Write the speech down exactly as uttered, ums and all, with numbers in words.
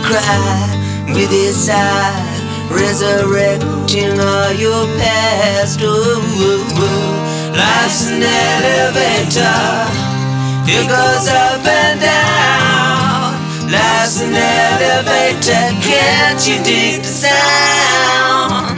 cry with his sigh, resurrecting all your past. Ooh, ooh, ooh. Life's an elevator, it goes up and down. Life's an elevator, can't you dig the sound?